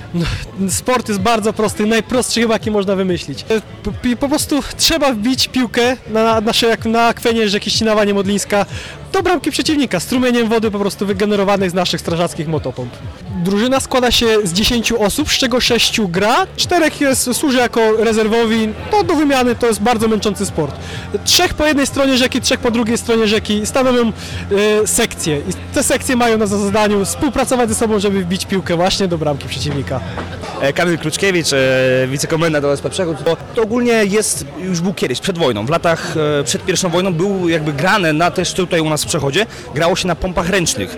No, sport jest bardzo prosty, najprostszy chyba jaki można wymyślić. Po prostu trzeba wbić piłkę jak na akwenie rzeki Ścinawa-Niemodlińska do bramki przeciwnika, strumieniem wody po prostu wygenerowanej z naszych strażackich motopomp. Drużyna składa się z 10 osób, z czego 6 gra, 4 służy jako rezerwowi, to do wymiany to jest bardzo męczący sport. 3 po jednej stronie rzeki, 3 po drugiej stronie rzeki stanowią sekcje i te sekcje mają na zadaniu współpracować ze sobą, żeby wbić piłkę właśnie do bramki przeciwnika. Kamil Kluczkiewicz, wicekomendant OSP Przechód. To ogólnie już był kiedyś, przed wojną, w latach przed I wojną był jakby grane też tutaj u nas w Przechodzie, grało się na pompach ręcznych.